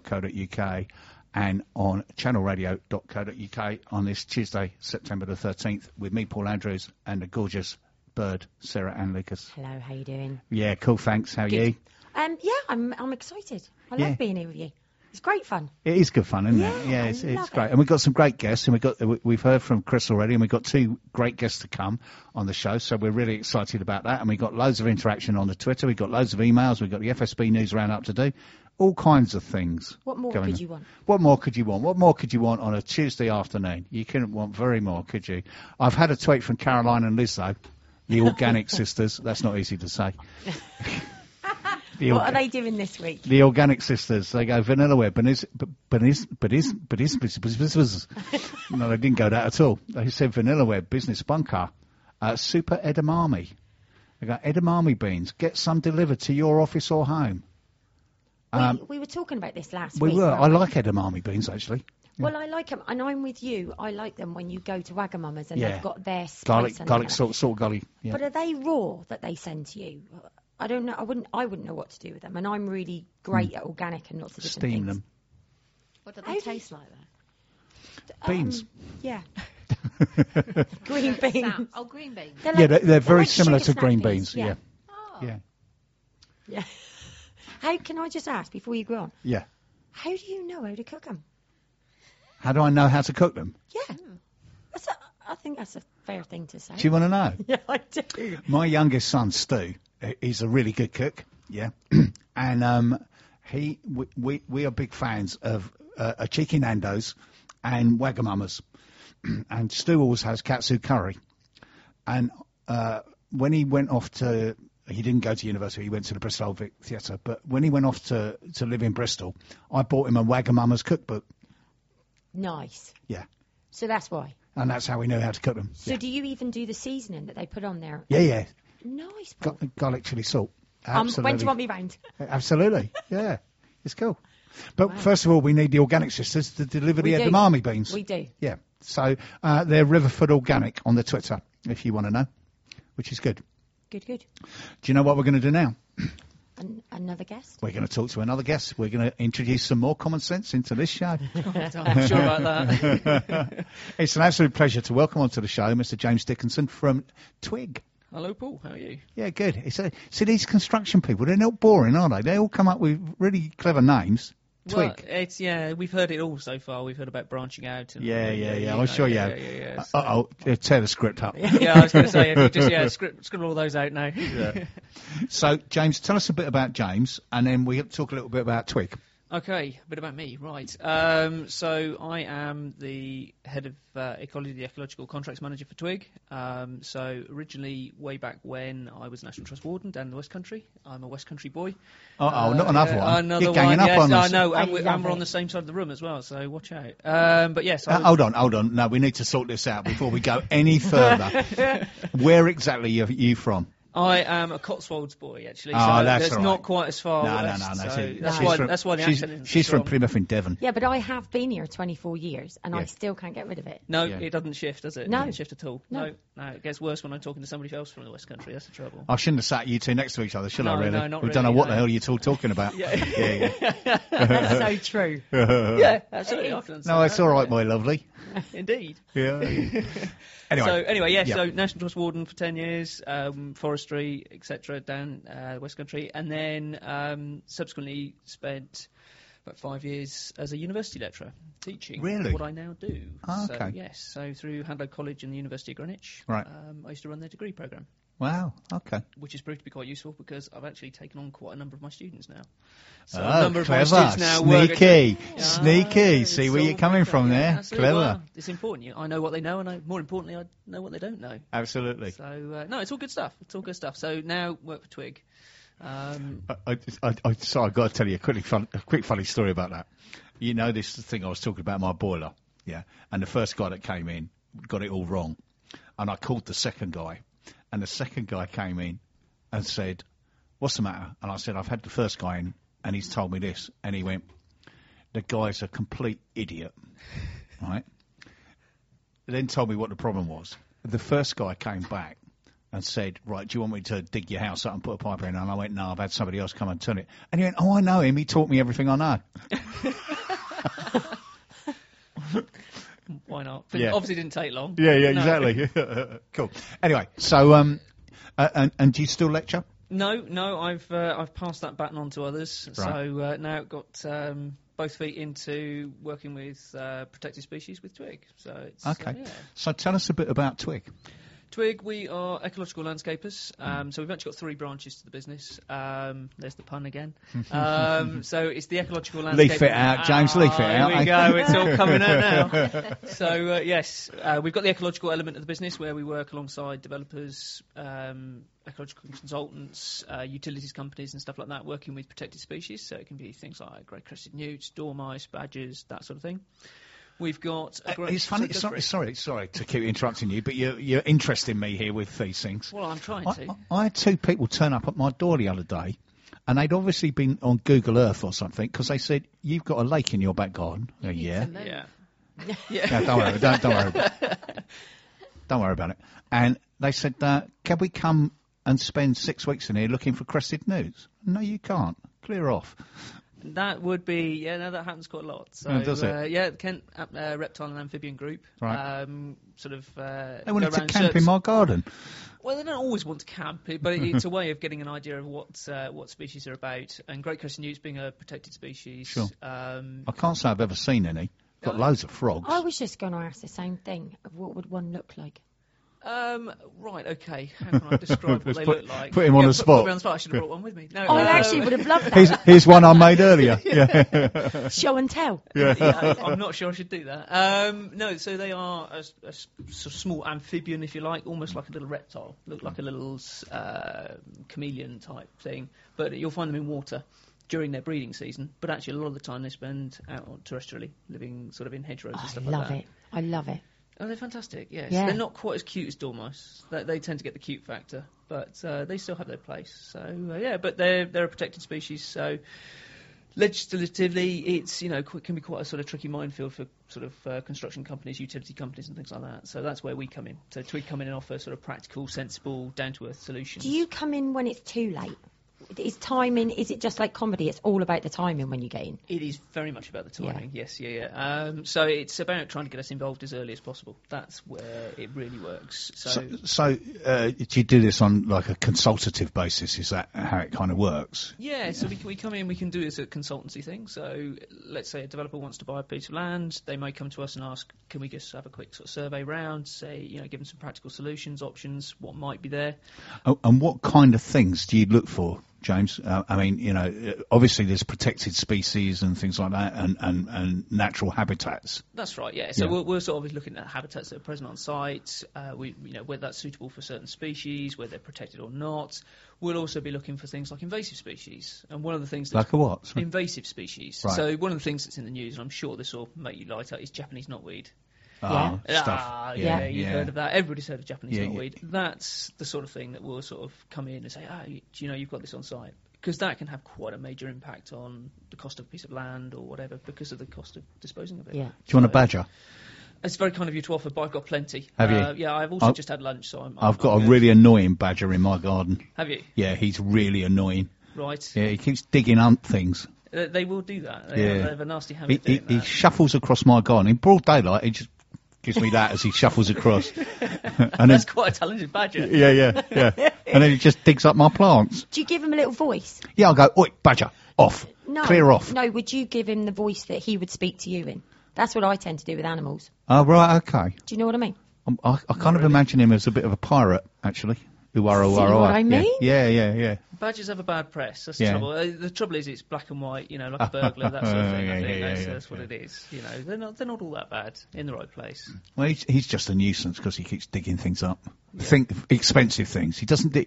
channelradio.co.uk and on channelradio.co.uk on this Tuesday, September the 13th, with me, Paul Andrews, and the gorgeous bird, Sarah Ann Lucas. Hello, how you doing? Yeah, cool, thanks. How are you? Yeah, I'm excited. I love being here with you. It's great fun. It is good fun, isn't it? Yeah, it's great. And we've got some great guests, and we've heard from Chris already, and we've got two great guests to come on the show, so we're really excited about that. And we've got loads of interaction on the Twitter, we've got loads of emails, we've got the FSB News Roundup to do, all kinds of things. What more could you want? What more could you want? What more could you want on a Tuesday afternoon? You couldn't want very more, could you? I've had a tweet from Caroline and Liz, though, the Organic Sisters. That's not easy to say. What are they doing this week? The Organic Sisters. They go vanilla ware, but is. No, they didn't go that at all. They said vanilla ware, business bunker, super edamame. They got edamame beans. Get some delivered to your office or home. We were talking about this last week. We were. I like edamame beans, actually. Well, I like them, and I'm with you. I like them when you go to Wagamama's and they've got their spice garlic salt garlic. Yeah. But are they raw that they send to you? I don't know. I wouldn't know what to do with them, and I'm really great at organic and lots of different Steam things. them. What do they taste like then? Beans. Yeah. Green beans. Oh, green beans. They're very like similar sugar to green snap beans. Yeah. Oh. Yeah. Yeah. How can I just ask before you go on? Yeah. How do you know how to cook them? How do I know how to cook them? Yeah. I think that's a fair thing to say. Do you want to know? Yeah, I do. My youngest son, Stu, he's a really good cook. Yeah. And we are big fans of Cheeky Nando's and Wagamama's. And Stu always has katsu curry. And when he went off he didn't go to university, he went to the Bristol Old Vic Theatre. But when he went off to live in Bristol, I bought him a Wagamama's cookbook. Nice. Yeah. So that's why. And that's how we know how to cook them. So do you even do the seasoning that they put on there? Yeah. Nice. Garlic chili salt. Absolutely. When do you want me round? Absolutely. Yeah. It's cool. But first of all, we need the Organic Sisters to deliver the edamame beans. We do. Yeah. So they're Riverford Organic on the Twitter, if you want to know, which is good. Good. Do you know what we're going to do now? Another guest? We're going to talk to another guest. We're going to introduce some more common sense into this show. I'm sure about that. It's an absolute pleasure to welcome onto the show Mr. James Dickinson from Twig. Hello, Paul. How are you? Yeah, good. See, these construction people, they're not boring, are they? They all come up with really clever names. Twig. Well, we've heard it all so far. We've heard about branching out. And, Yeah. I'm sure you have. Yeah. Tear the script up. Yeah, I was going to say, if you just scribble all those out now. Yeah. So, James, tell us a bit about James, and then we'll talk a little bit about Twig. Okay, a bit about me, right. So I am the head of ecology, the ecological contracts manager for Twig. So originally, way back when I was National Trust Warden down in the West Country. I'm a West Country boy. Not another one. Another You're ganging one, up on us. I know, and we're on the same side of the room as well, so watch out. But yes. Hold on. No, we need to sort this out before we go any further. Where exactly are you from? I am a Cotswolds boy, actually. Oh, so that's it's all right. not quite as far west. No. So that's why the accent is She's from strong. Plymouth in Devon. Yeah, but I have been here 24 years, and I still can't get rid of it. No, it doesn't shift, does it? No. It doesn't shift at all. No. No, it gets worse when I'm talking to somebody else from the West Country. That's the trouble. I shouldn't have sat you two next to each other, should I, really? No, not We really, don't know what no. the hell you're talking about. Yeah. That's so true. Yeah, absolutely. I can understand No, it's that. all right, my lovely. Indeed. Yeah. Anyway, so National Trust Warden for 10 years, forestry, etc., down West Country, and then subsequently spent about 5 years as a university lecturer, teaching what I now do. Oh, okay. So through Handlow College and the University of Greenwich, right. I used to run their degree programme. Wow, okay. Which has proved to be quite useful because I've actually taken on quite a number of my students now. So a number of clever. My students now Sneaky. See where you're coming from there. Absolutely. Clever. Well, it's important. I know what they know, and more importantly, I know what they don't know. Absolutely. So, no, it's all good stuff. So now work for Twig. So I've got to tell you a quick funny story about that. You know this thing I was talking about, my boiler, yeah? And the first guy that came in got it all wrong. And I called the second guy. And the second guy came in and said, "What's the matter?" And I said, "I've had the first guy in, and he's told me this." And he went, "The guy's a complete idiot." Right? Then told me what the problem was. The first guy came back and said, right, do you want me to dig your house up and put a pipe in? And I went, no, I've had somebody else come and turn it. And he went, oh, I know him. He taught me everything I know. Why not? But obviously didn't take long. Yeah, exactly. Cool. Anyway, so, and do you still lecture? No, I've passed that baton on to others. Right. So now I've got both feet into working with protected species with Twig. So it's okay. So tell us a bit about Twig. Twig, we are ecological landscapers. So we've actually got 3 branches to the business. There's the pun again. So it's the ecological landscape. Leaf it out, James. Leaf it out. Here we go. It's all coming out now. So yes, we've got the ecological element of the business where we work alongside developers, ecological consultants, utilities companies and stuff like that, working with protected species. So it can be things like grey-crested newts, dormice, badgers, that sort of thing. We've got. It's funny. Sorry to keep interrupting you, but you're interesting me here with these things. Well, I'm trying to. I had 2 people turn up at my door the other day, and they'd obviously been on Google Earth or something because they said you've got a lake in your back garden. Yeah. No, don't worry. Don't worry about it. Don't worry about it. And they said, can we come and spend 6 weeks in here looking for crested newts? No, you can't. Clear off. That would be, that happens quite a lot. So, does it? Kent Reptile and Amphibian Group. Right. They wanted to camp in my garden. Well, they don't always want to camp, but it's a way of getting an idea of what species are about. And great-crested newts being a protected species. Sure. I can't say I've ever seen any. Got loads of frogs. I was just going to ask the same thing. Of what would one look like? Right, okay. How can I describe what they look like? Put him on the spot. Put me on the spot. I should have brought one with me. No, I actually would have loved that. Here's one I made earlier. Yeah. Show and tell. Yeah, I'm not sure I should do that. No, so they are a sort of small amphibian, if you like, almost like a little reptile. Look like a little chameleon type thing. But you'll find them in water during their breeding season. But actually, a lot of the time they spend out terrestrially, living sort of in hedgerows and stuff like that. I love it. Oh, they're fantastic, yes. Yeah. They're not quite as cute as dormice. They tend to get the cute factor, but they still have their place. So, but they're a protected species, so legislatively it's, can be quite a sort of tricky minefield for sort of construction companies, utility companies and things like that. So that's where we come in. So Twig come in and offer sort of practical, sensible, down-to-earth solutions. Do you come in when it's too late? Is timing, is it just like comedy? It's all about the timing when you get in? It is very much about the timing, yes. So it's about trying to get us involved as early as possible. That's where it really works. So do you do this on like a consultative basis? Is that how it kind of works? Yeah, so we come in, we can do this as a consultancy thing. So let's say a developer wants to buy a piece of land. They may come to us and ask, can we just have a quick sort of survey round, say, give them some practical solutions, options, what might be there. Oh, and what kind of things do you look for, James? I mean, obviously there's protected species and things like that, and natural habitats. That's right, yeah. So we're sort of looking at habitats that are present on site, whether that's suitable for certain species, whether they're protected or not. We'll also be looking for things like invasive species. And one of the things that's... Like a what? Sorry. Invasive species. Right. So one of the things that's in the news, and I'm sure this will make you light up, is Japanese knotweed. Stuff. You've heard of that. Everybody's heard of Japanese knotweed. That's the sort of thing that will sort of come in and say, you've got this on site. Because that can have quite a major impact on the cost of a piece of land or whatever because of the cost of disposing of it. Yeah. Do you want a badger? It's very kind of you to offer, but I've got plenty. Have you? Yeah, I've also just had lunch, so I've got a really annoying badger in my garden. Have you? Yeah, he's really annoying. Right. Yeah, he keeps digging up things. They will do that. They have a nasty habit doing that. He shuffles across my garden. In broad daylight, he just gives me that as he shuffles across. And that's quite a talented badger. Yeah. And then he just digs up my plants. Do you give him a little voice? Yeah, I'll go, oi, badger, off. No. Clear off. No, would you give him the voice that he would speak to you in? That's what I tend to do with animals. Oh, right, okay. Do you know what I mean? I kind of imagine him as a bit of a pirate, actually. See what I mean? Yeah. Badgers have a bad press. That's the trouble. The trouble is it's black and white, like a burglar, that sort of thing. I think that's what it is. They're not all that bad in the right place. Well, he's just a nuisance because he keeps digging things up. Expensive things. He doesn't.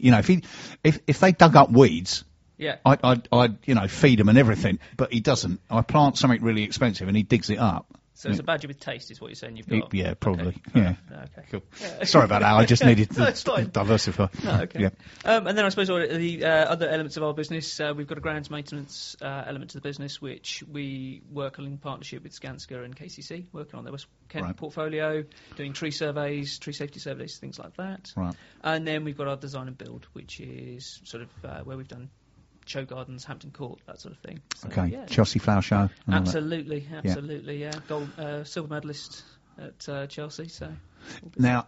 If they dug up weeds. Yeah. I'd feed them and everything, but he doesn't. I plant something really expensive and he digs it up. So it's a badger with taste, is what you're saying you've got? Yeah, probably. Okay. Yeah. Okay. Cool. Sorry about that. I just needed to diversify. No, okay. Yeah. And then I suppose the other elements of our business, we've got a grounds maintenance element to the business, which we work in partnership with Skanska and KCC, working on their West Kent portfolio, doing tree surveys, tree safety surveys, things like that. Right. And then we've got our design and build, which is sort of where we've done show gardens, Hampton Court, that sort of thing. So, okay, Chelsea Flower Show. Absolutely, yeah. Gold, silver medalist at Chelsea. So now,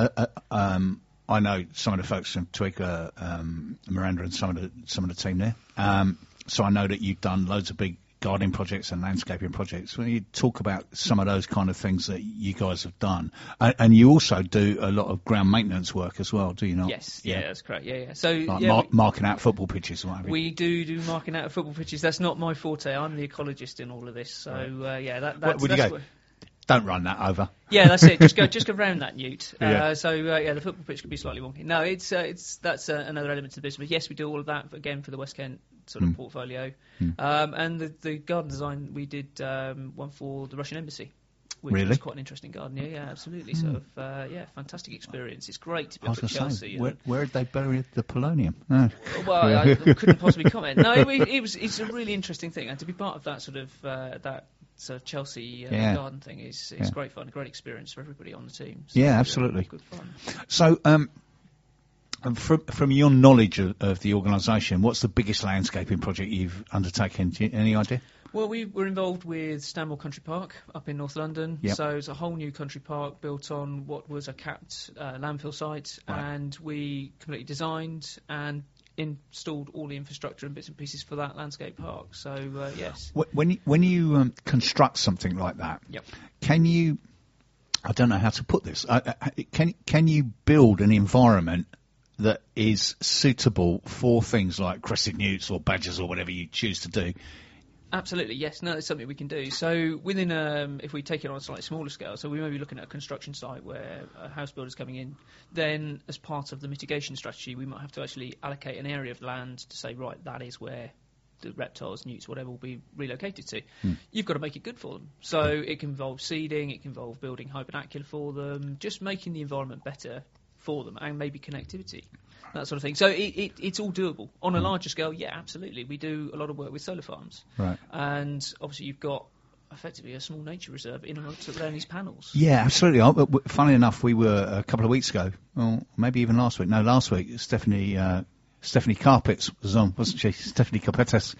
I know some of the folks from Twig, Miranda, and some of the team there. So I know that you've done loads of big gardening projects and landscaping projects. When you talk about some of those kind of things that you guys have done, and you also do a lot of ground maintenance work as well, do you not? Yes, yeah, that's correct. Yeah. So like marking out football pitches, or whatever. We do marking out of football pitches. That's not my forte. I'm the ecologist in all of this. So that's where don't run that over. Yeah, that's it. Just go round that newt. The football pitch could be slightly wonky. No, that's another element to the business. But yes, we do all of that again for the West Kent sort of portfolio. And the garden design, we did one for the Russian Embassy, which was quite an interesting garden. Yeah, absolutely. Sort of fantastic experience. It's great to be up at Chelsea. Where did they bury the polonium? Well, I couldn't possibly comment. No, it's a really interesting thing, and to be part of that sort of Chelsea garden thing is great fun, a great experience for everybody on the team. So, absolutely. Good fun. So, from your knowledge of the organisation, what's the biggest landscaping project you've undertaken? Any idea? Well, we were involved with Stanmore Country Park up in North London. Yep. So it's a whole new country park built on what was a capped landfill site, and we completely designed and installed all the infrastructure and bits and pieces for that landscape park. So yes. When you construct something like that, can you? I don't know how to put this. Can you build an environment that is suitable for things like crested newts or badgers or whatever you choose to do? Absolutely, yes. No, it's something we can do. So within, if we take it on a slightly smaller scale, so we may be looking at a construction site where a house builder's coming in, then as part of the mitigation strategy, we might have to actually allocate an area of land to say, right, that is where the reptiles, newts, whatever will be relocated to. You've got to make it good for them. So it can involve seeding, it can involve building hibernacula for them, just making the environment better for them, and maybe connectivity, that sort of thing. So it's all doable. On a larger scale, yeah, absolutely. We do a lot of work with solar farms. Right. And obviously you've got effectively a small nature reserve in and around these panels. Yeah, absolutely. Funnily enough, we were a couple of weeks ago, or maybe even last week. No, last week, Stephanie Carpets was on, wasn't she? Stephanie Carpetes.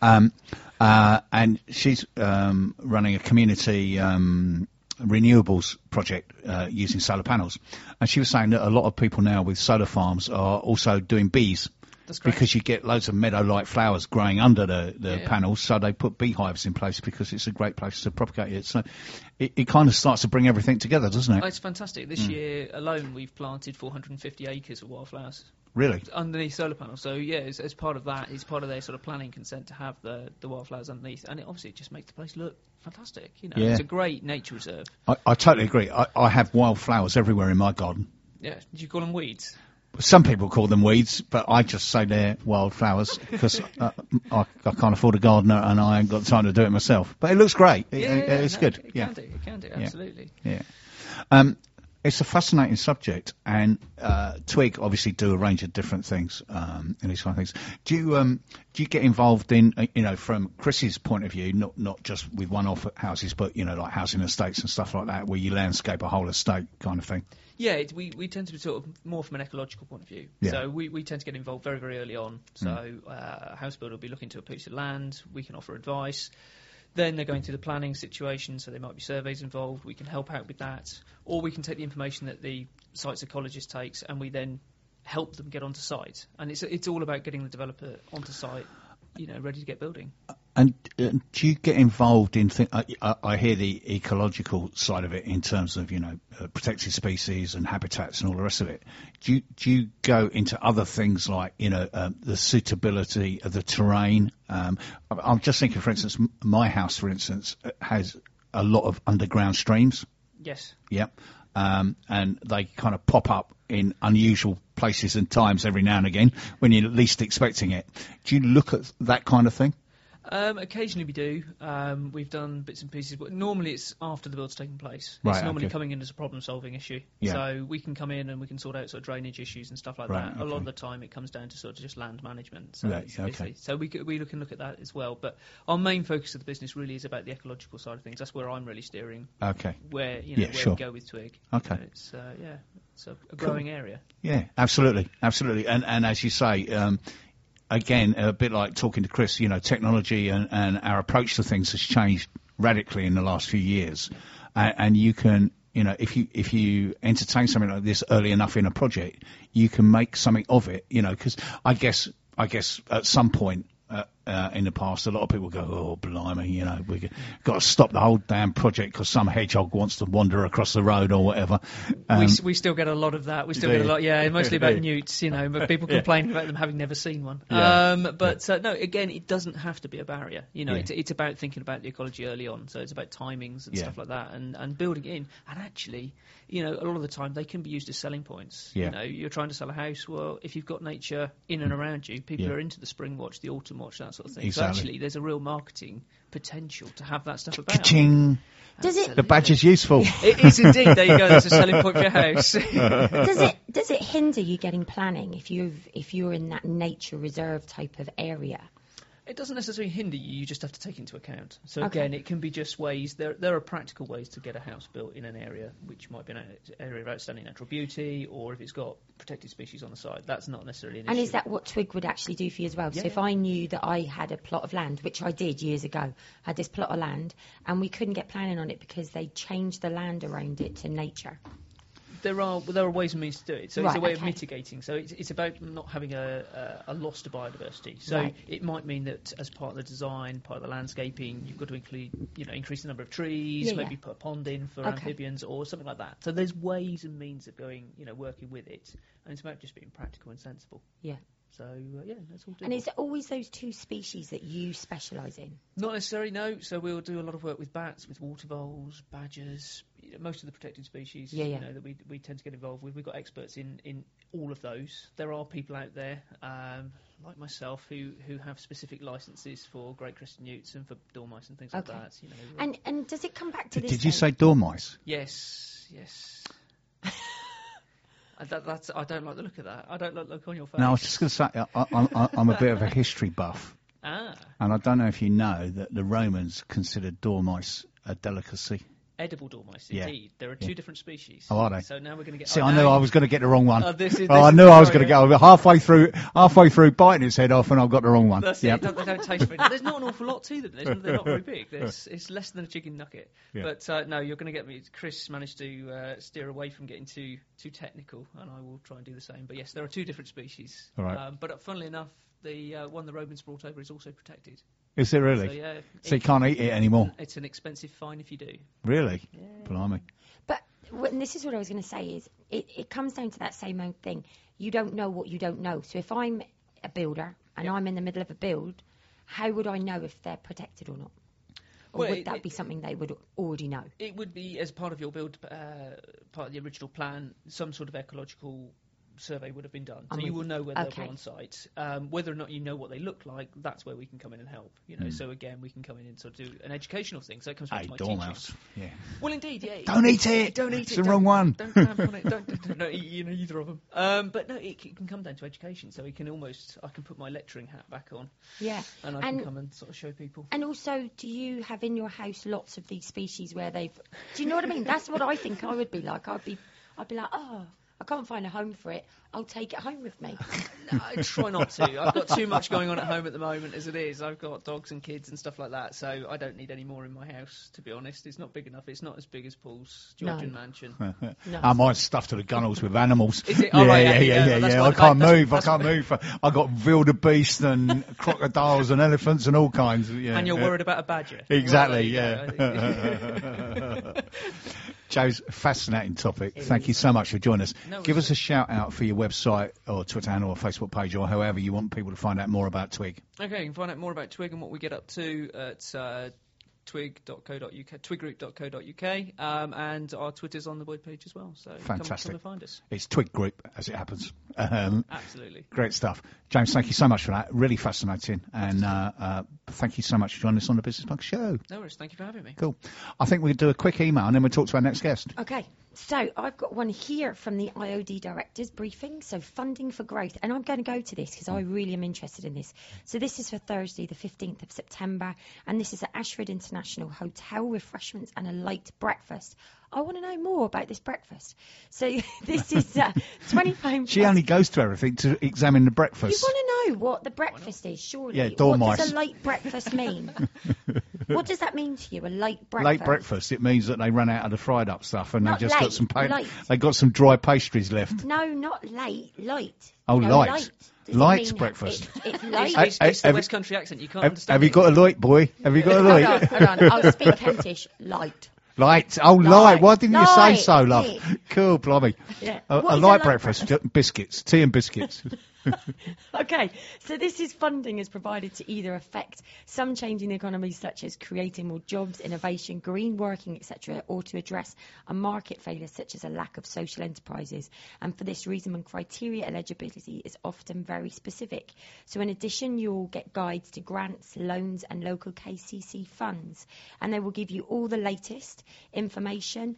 And she's running a community renewables project using solar panels, and she was saying that a lot of people now with solar farms are also doing bees. That's correct. Because you get loads of meadow-like flowers growing under the panels, so they put beehives in place because it's a great place to propagate it. So it kind of starts to bring everything together, doesn't it? Oh, it's fantastic. This year alone, we've planted 450 acres of wildflowers. Really? Underneath solar panels. So, yeah, as part of that, it's part of their sort of planning consent to have the wildflowers underneath. And it just makes the place look fantastic. It's a great nature reserve. I totally agree. I have wildflowers everywhere in my garden. Yeah. Do you call them weeds? Some people call them weeds, but I just say they're wildflowers because I can't afford a gardener and I ain't got time to do it myself. But it looks great. It's good. It can do, absolutely. Yeah. It's a fascinating subject, and Twig obviously do a range of different things in these kind of things. Do you get involved in, from Chris's point of view, not just with one-off houses, but like housing estates and stuff like that, where you landscape a whole estate kind of thing? Yeah, we tend to be sort of more from an ecological point of view. Yeah. So we tend to get involved very, very early on. So a house builder will be looking to a piece of land. We can offer advice. Then they're going through the planning situation, so there might be surveys involved. We can help out with that. Or we can take the information that the site ecologist takes and we then help them get onto site. And it's all about getting the developer onto site, ready to get building. And do you get involved in I hear the ecological side of it in terms of, protected species and habitats and all the rest of it. Do you go into other things like, the suitability of the terrain? I'm just thinking, for instance, my house, for instance, has a lot of underground streams. Yes. Yep. And they kind of pop up in unusual places and times every now and again when you're least expecting it. Do you look at that kind of thing? Occasionally we do. We've done bits and pieces, but normally it's after the build's taken place. Right, It's normally okay. coming in as a problem-solving issue. Yeah. So we can come in and we can sort out sort of drainage issues and stuff like Right, that. A lot okay. of the time it comes down to sort of just land management. So, Right, it's okay. basically- so we can look at that as well. But our main focus of the business really is about the ecological side of things. That's where I'm really steering Okay. where Yeah, where sure. we go with Twig. Okay. It's it's a growing area. Yeah, absolutely. And as you say, again, a bit like talking to Chris, technology and our approach to things has changed radically in the last few years. And you can, if you entertain something like this early enough in a project, you can make something of it, because I guess at some point, in the past, a lot of people go, oh, blimey, we've got to stop the whole damn project because some hedgehog wants to wander across the road or whatever. We still get a lot of that. We still get a lot, mostly about newts, but people complaining about them having never seen one. Yeah. No, again, it doesn't have to be a barrier. It's about thinking about the ecology early on. So it's about timings and stuff like that and building it in. And actually, a lot of the time they can be used as selling points. Yeah. You're trying to sell a house. Well, if you've got nature in and around you, people are into the spring watch, the autumn watch, that sort of thing. Exactly. So actually, there's a real marketing potential to have that stuff about. Ka-ching. The badge is useful. It is indeed. There you go. That's a selling point for your house. Does it hinder you getting planning if you're in that nature reserve type of area? It doesn't necessarily hinder you. You just have to take into account. So Okay. again, it can be just ways. There are practical ways to get a house built in an area which might be an area of outstanding natural beauty, or if it's got protected species on the side. That's not necessarily an issue. And is that what Twig would actually do for you as well? Yeah. So if I knew that I had a plot of land, which I did years ago, had this plot of land, and we couldn't get planning on it because they changed the land around it to nature. There are ways and means to do it. So it's Right, a way of okay. mitigating. So it's about not having a loss to biodiversity. So Right. it might mean that as part of the design, part of the landscaping, you've got to include, increase the number of trees, Yeah, maybe yeah. put a pond in for Okay. amphibians or something like that. So there's ways and means of going, working with it, and it's about just being practical and sensible. Yeah. So that's all. And is it always those two species that you specialise in? Not necessarily, no. So we'll do a lot of work with bats, with water voles, badgers, most of the protected species that we tend to get involved with. We've got experts in all of those. There are people out there, like myself, who have specific licences for great crested newts and for dormice and things like Okay. that. And does it come back to this? Did you say dormice? Yes. I don't like the look of that. I don't like the look on your face. No, I was just going to say, I'm a bit of a history buff. Ah, And I don't know if you know that the Romans considered dormice a delicacy. edible dormice, Yeah. indeed. There are two different species. Oh, are they? So now we're going to get... See, I knew I was going to get the wrong one. This is I knew I was going to go halfway through biting its head off, and I've got the wrong one. That's Yep. it. They don't taste very. There's not an awful lot to them. They're not very big. It's less than a chicken nugget. Yeah. But no, you're going to get me. Chris managed to steer away from getting too technical, and I will try and do the same. But yes, there are two different species. All right. But funnily enough, the one the Romans brought over is also protected. Is it really? So yeah, So you can't eat it anymore? it's an expensive fine if you do. Really? Blimey. But and this is what I was going to say is it comes down to that same old thing. You don't know what you don't know. So if I'm a builder and I'm in the middle of a build, how would I know if they're protected or not? Or Well, would that be something they would already know? It would be as part of your build, part of the original plan, some sort of ecological survey would have been done. So you will know whether they'll be on site. Whether or not you know what they look like, that's where we can come in and help. So again, we can come in and sort of do an educational thing. So it comes back to my dormouse. teaching. Yeah. Well, indeed, yeah. Don't eat it. Don't eat It's it. the wrong one. Don't clamp on it. Don't eat either of them. But no, it can come down to education. So I can put my lecturing hat back on. Yeah. And I can come and sort of show people. And also, do you have in your house lots of these species where do you know what I mean? That's what I think I would be like. I'd be like, oh, I can't find a home for it. I'll take it home with me. No, I try not to. I've got too much going on at home at the moment as it is. I've got dogs and kids and stuff like that, so I don't need any more in my house, to be honest. It's not big enough. It's not as big as Paul's Georgian mansion. I might stuff to the gunnels with animals. Is it? Yeah, Oh, right, yeah. that's I why can't the back- move. I can't move. I got wildebeest and crocodiles and elephants and all kinds. Yeah. And you're worried about a badger. Exactly, Well, yeah. Joe's fascinating topic. Thank you so much for joining us. No, Give us a shout out for your website or Twitter handle or Facebook page or however you want people to find out more about Twig. Okay, you can find out more about Twig and what we get up to at twigroup.co.uk, and our Twitter's on the webpage as well. So fantastic. Come and find us. It's Twig Group, as it happens. Absolutely. Great stuff. James, thank you so much for that. Really fascinating. And thank you so much for joining us on the Business Bug Show. No worries. Thank you for having me. Cool. I think we'll do a quick email and then we'll talk to our next guest. Okay. So I've got one here from the IOD Directors Briefing. So funding for growth. And I'm going to go to this because I really am interested in this. So this is for Thursday, the 15th of September. And this is at Ashford International Hotel, refreshments and a light breakfast. I want to know more about this breakfast. So this is £20. She only goes to everything to examine the breakfast. You want to know what the breakfast is, surely? Yeah, what dormice. does a light breakfast mean? What does that mean to you, a light breakfast? Late breakfast, it means that they run out of the fried up stuff and Not they just late, got some light. they got some dry pastries left. No, not late, light. Oh, You know, light. Does it Light mean breakfast. It's light. It's the have West Country accent. You can't Have understand you it. got a light, boy? Have you got a light? Hold on. I'll speak Kentish. Light. Light. Oh, light. Light. Why didn't you say Light. so, love? Yeah. Cool, blimey. Yeah. A What is light breakfast. Biscuits. Tea and biscuits. Okay, so this is funding is provided to either affect some change in the economy, such as creating more jobs, innovation, green working, etc., or to address a market failure, such as a lack of social enterprises. And for this reason, and criteria, eligibility is often very specific. So in addition, you'll get guides to grants, loans, and local KCC funds. And they will give you all the latest information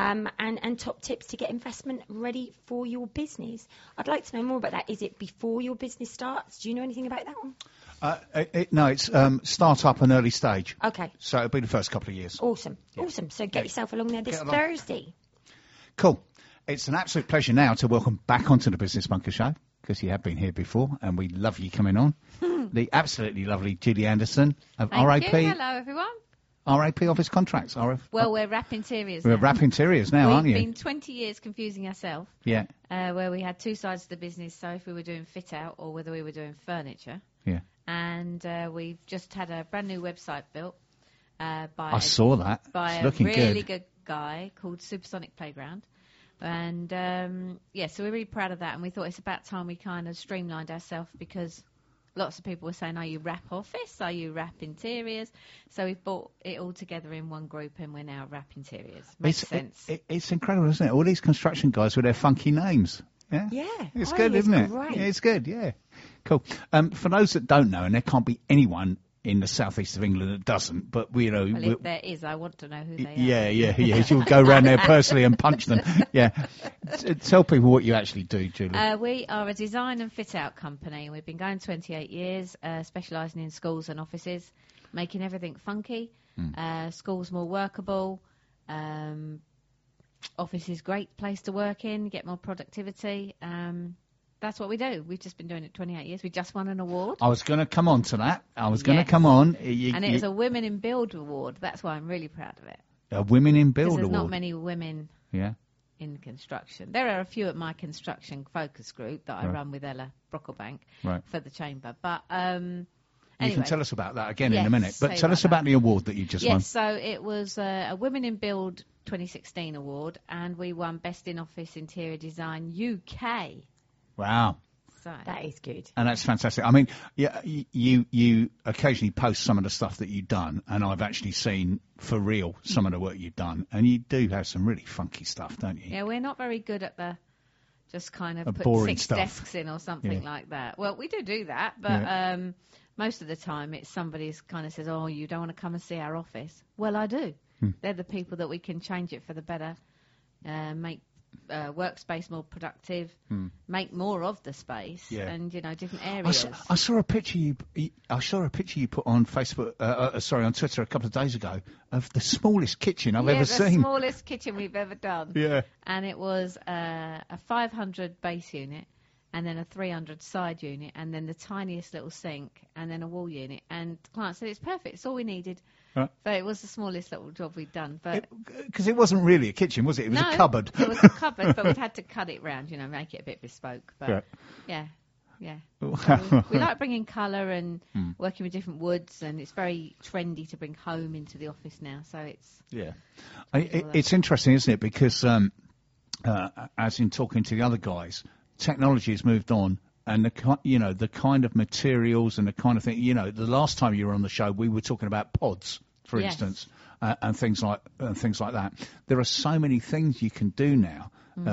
and top tips to get investment ready for your business. I'd like to know more about that. Is it before your business starts? Do you know anything about that one? No, it's start up and early stage. Okay. So it'll be the first couple of years. Awesome. Awesome. So get yourself along there this Get along. Thursday. Cool. It's an absolute pleasure now to welcome back onto the Business Bunker Show, because you have been here before, and we love you coming on. The absolutely lovely Julie Anderson of RAP. Thank you. Hello, everyone. RAP Office Contracts. Well, we're Wrap Interiors We're now. Wrap Interiors now, aren't We've you? been 20 years confusing ourselves, Yeah. where we had two sides of the business, so if we were doing fit out or whether we were doing furniture. Yeah. And we've just had a brand new website built by I saw that. by It's a looking really good. good guy called Supersonic Playground. And, so we're really proud of that. And we thought it's about time we kind of streamlined ourselves, because lots of people were saying, are you Wrap Office? Are you Wrap Interiors? So we've brought it all together in one group, and we're now Wrap Interiors. Makes sense. It's incredible, isn't it? All these construction guys with their funky names. Yeah. Yeah. It's Oh, good, it's isn't it? great. Yeah, it's good, yeah. Cool. For those that don't know, and there can't be anyone in the southeast of England that doesn't, but we, you know... Well, if there is, I want to know who they are. Yeah. You'll go around there personally and punch them. Yeah. Tell people what you actually do, Julie. We are a design and fit-out company. We've been going 28 years, specialising in schools and offices, making everything funky, schools more workable, offices great place to work in, get more productivity. That's what we do. We've just been doing it 28 years. We just won an award. I was going to come on to that. Yes. Come on. And it was a Women in Build award. That's why I'm really proud of it. A Women in Build Because there's award. not many women Yeah. in construction. There are a few at my construction focus group that I Right. run with Ella Brocklebank Right. for the chamber. But You anyway, can tell us about that again in a Yes, minute. But say tell about us about that. the award that you just won. yes, so it was a Women in Build 2016 award, and we won Best in Office Interior Design UK. Wow. So That is good. And that's fantastic. I mean, yeah, you occasionally post some of the stuff that you've done, and I've actually seen for real some of the work you've done, and you do have some really funky stuff, don't you? yeah, we're not very good at the just kind of The put boring 6 stuff. desks in or something Yeah. like that. Well, we do that, but Yeah. most of the time it's somebody's kind of says, oh, you don't want to come and see our office. Well, I do. They're the people that we can change it for the better, make workspace more productive, make more of the space, Yeah. and different I areas. saw a picture you put on Facebook, on Twitter a couple of days ago of the smallest kitchen I've ever the seen. smallest kitchen we've ever done. Yeah. And it was a 500 base unit, and then a 300 side unit, and then the tiniest little sink, and then a wall unit. And the client said it's perfect. It's all we needed. Right. But it was the smallest little job we'd done. But Because it wasn't really a kitchen, was it? It was no, a cupboard. It was a cupboard, but we'd had to cut it round, make it a bit bespoke. But yeah. We like bringing colour and working with different woods, and it's very trendy to bring home into the office now. So it's Yeah. It's interesting, isn't it? Because as in talking to the other guys, technology has moved on, and the kind of materials and the kind of thing. The last time you were on the show, we were talking about pods. for instance, and things like that. There are so many things you can do now.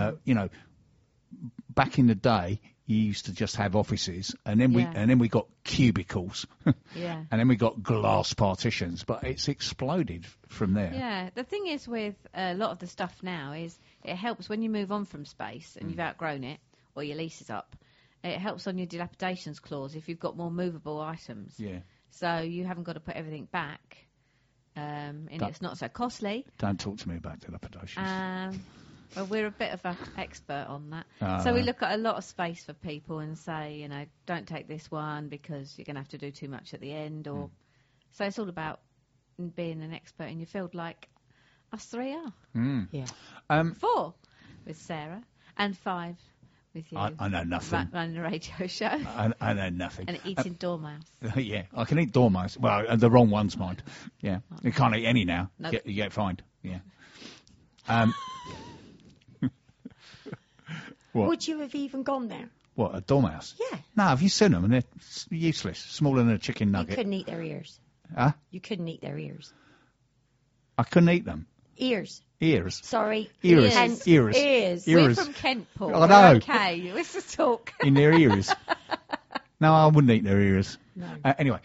Back in the day, you used to just have offices, and then we got cubicles, and then we got glass partitions. But it's exploded from there. Yeah, the thing is with a lot of the stuff now is it helps when you move on from space and you've outgrown it or your lease is up. It helps on your dilapidations clause if you've got more movable items. Yeah. So you haven't got to put everything back, and it's not so costly. Don't talk to me about dilapidations. Well, we're a bit of an expert on that. So we look at a lot of space for people and say, don't take this one because you're going to have to do too much at the end. So it's all about being an expert in your field, like us three are. Yeah. 4 with Sarah and 5 with you. I know nothing. Running a radio show. I know nothing. And eating dormouse. Yeah, I can eat dormouse. Well, the wrong ones, mind. Yeah, you can't eat any now. Nope. You get fined. Yeah. What? Would you have even gone there? What, a dormouse? Yeah. No, have you seen them? And they're useless. Smaller than a chicken nugget. You couldn't eat their ears. Huh? You couldn't eat their ears. I couldn't eat them. Ears. Ears. Sorry. Ears. Ears. Ears. Ears. We're from Kent, Paul. I know. Okay, let's just talk. In their ears. No, I wouldn't eat their ears. No. Anyway.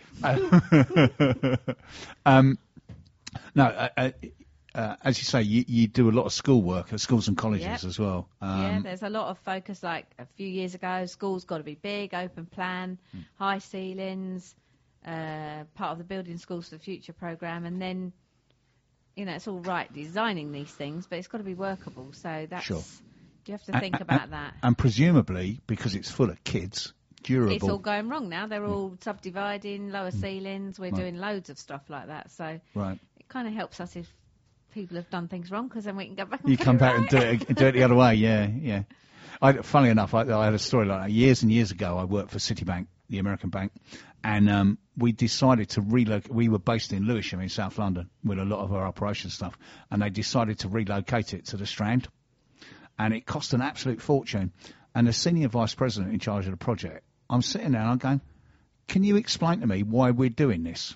As you say, you do a lot of schoolwork at schools and colleges as well. There's a lot of focus. Like a few years ago, schools got to be big, open plan, high ceilings, part of the Building Schools for the Future programme, and then, it's all right designing these things, but it's got to be workable. So that's sure. You have to think about that. And presumably, because it's full of kids, durable. It's all going wrong now. They're all subdividing, lower ceilings. We're doing loads of stuff like that. So it kind of helps us if people have done things wrong, because then we can go back and come back and do it the other way. Yeah. Funnily enough, I had a story like that years and years ago. I worked for Citibank, the American bank, and we decided to relocate. We were based in Lewisham in South London with a lot of our operation stuff, and they decided to relocate it to the Strand, and it cost an absolute fortune. And the senior vice president in charge of the project, I'm sitting there and I'm going, can you explain to me why we're doing this?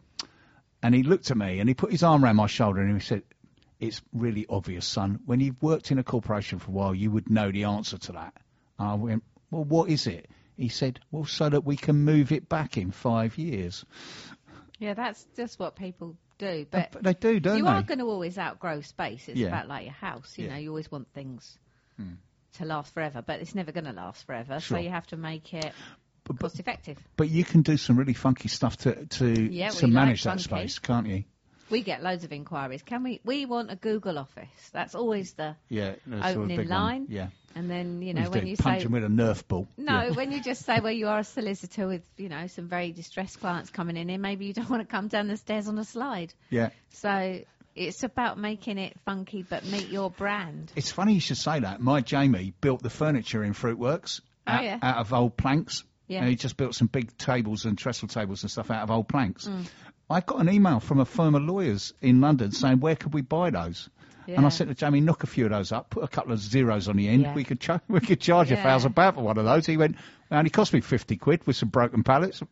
And he looked at me and he put his arm around my shoulder and he said, it's really obvious, son. When you've worked in a corporation for a while, you would know the answer to that. And I went, well, what is it? He said, well, so that we can move it back in 5 years. Yeah, that's just what people do. But they do, don't they? You are going to always outgrow space. It's Yeah. about like your house. You know, you always want things to last forever, but it's never going to last forever. Sure. So you have to make it cost effective. But you can do some really funky stuff to manage that funky. space, can't you? We get loads of inquiries. Can we want a Google office? That's always the opening big line. One. Yeah. And then, when you punch say... them with a Nerf ball. No, when you just say, well, you are a solicitor with, some very distressed clients coming in here, maybe you don't want to come down the stairs on a slide. Yeah. So it's about making it funky but meet your brand. It's funny you should say that. My Jamie built the furniture in Fruitworks out of old planks. Yeah. And he just built some big tables and trestle tables and stuff out of old planks. I got an email from a firm of lawyers in London saying, where could we buy those? Yeah. And I said to Jamie, knock a few of those up, put a couple of zeros on the end. Yeah. We could charge £1,000 for one of those. He went, it only cost me 50 quid with some broken pallets.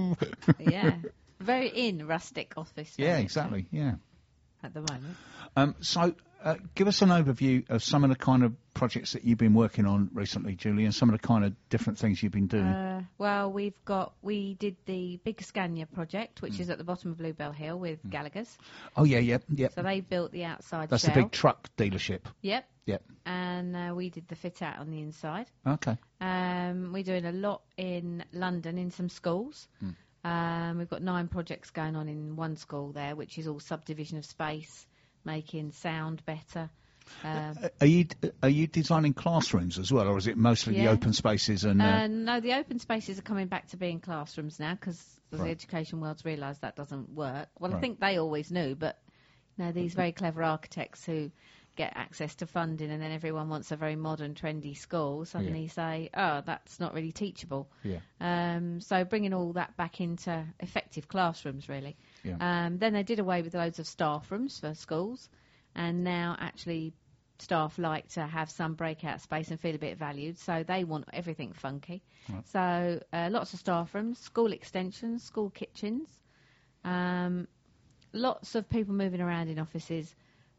Yeah. Very rustic office. Yeah, exactly. Yeah. At the moment. So give us an overview of some of the kind of projects that you've been working on recently, Julie, and some of the kind of different things you've been doing. Well, we did the Big Scania project, which is at the bottom of Bluebell Hill with Gallagher's. Oh, yeah. So they built the outside That's shell. the big truck delership. Yep. Yep. And we did the fit out on the inside. Okay. We're doing a lot in London in some schools. We've got 9 projects going on in one school there, which is all subdivision of space, making sound better. Are you designing classrooms as well, or is it mostly the open spaces? And no, the open spaces are coming back to being classrooms now because the education world's realised that doesn't work. Well, I think they always knew, but these very clever architects who get access to funding and then everyone wants a very modern, trendy school suddenly say, oh, that's not really teachable. Yeah. So bringing all that back into effective classrooms, really. Yeah. Then they did away with loads of staff rooms for schools. And now, actually, staff like to have some breakout space and feel a bit valued, so they want everything funky. Right. So lots of staff rooms, school extensions, school kitchens, lots of people moving around in offices.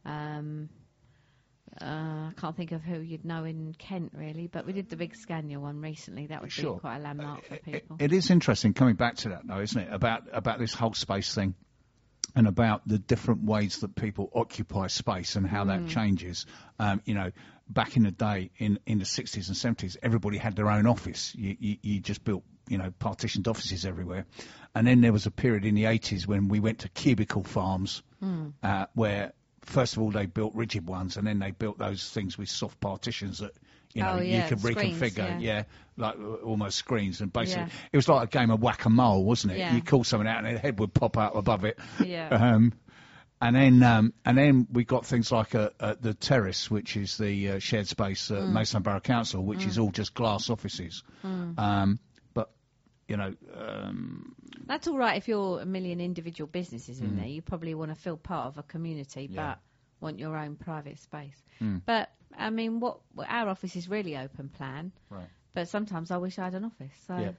I can't think of who you'd know in Kent, really, but we did the big Scania one recently. That would be quite a landmark for people. It is interesting coming back to that, though, isn't it? About this whole space thing, and about the different ways that people occupy space and how that changes. Back in the day, in the 60s and 70s, everybody had their own office. You just built, partitioned offices everywhere. And then there was a period in the 80s when we went to cubicle farms, where, first of all, they built rigid ones, and then they built those things with soft partitions that, you could reconfigure, like almost screens. And basically, it was like a game of whack-a-mole, wasn't it? Yeah. You call something out, and the head would pop out above it. Yeah. And then we got things like the Terrace, which is the shared space at Maidstone Borough Council, which is all just glass offices. But that's all right if you're a million individual businesses in there. You probably want to feel part of a community, but want your own private space. But I mean, what our office is really open plan. Right. But sometimes I wish I had an office. So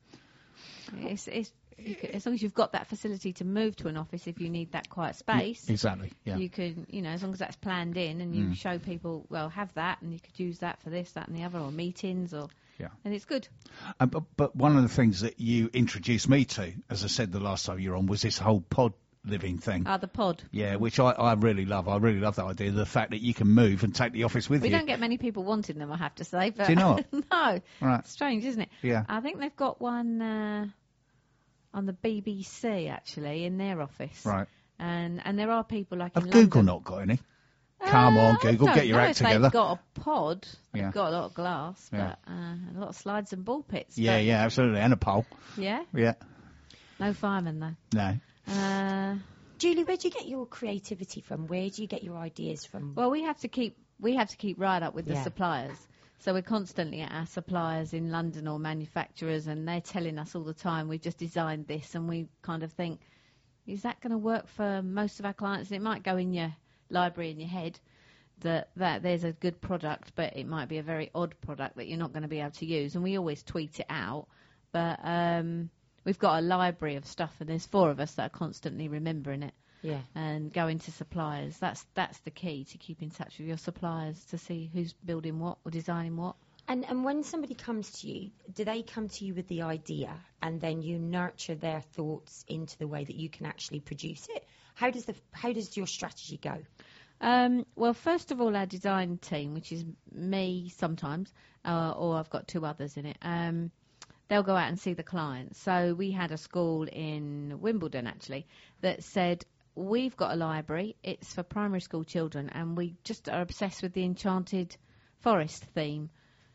it's as long as you've got that facility to move to an office if you need that quiet space. Exactly. Yeah. You can, as long as that's planned in and you show people, well, have that and you could use that for this, that and the other, or meetings or... Yeah. And it's good. But one of the things that you introduced me to, as I said the last time you were on, was this whole pod living thing. The pod. Yeah, which I really love. I really love that idea, the fact that you can move and take the office with you. We don't get many people wanting them, I have to say. But do you not? No. Right. Strange, isn't it? Yeah. I think they've got one on the BBC, actually, in their office. Right. And there are people like Have in Google London. Not got any? Come on, Google, get your act together. They've got a pod. Yeah. They've got a lot of glass, Yeah. but a lot of slides and ball pits. Yeah, but, absolutely. And a pole. Yeah? Yeah. No firemen, though. No. Julie, where do you get your creativity from? Where do you get your ideas from? Well, we have to keep right up with the suppliers. So we're constantly at our suppliers in London or manufacturers, and they're telling us all the time, we've just designed this, and we kind of think, is that going to work for most of our clients? And it might go in your library in your head that there's a good product, but it might be a very odd product that you're not going to be able to use. And we always tweet it out. But we've got a library of stuff, and there's 4 of us that are constantly remembering it. Yeah. And going to suppliers. That's the key, to keep in touch with your suppliers to see who's building what or designing what. And when somebody comes to you, do they come to you with the idea and then you nurture their thoughts into the way that you can actually produce it? How does your strategy go? Well, first of all, our design team, which is me sometimes, or I've got 2 others in it, they'll go out and see the clients. So we had a school in Wimbledon, actually, that said, we've got a library, it's for primary school children, and we just are obsessed with the Enchanted Forest theme.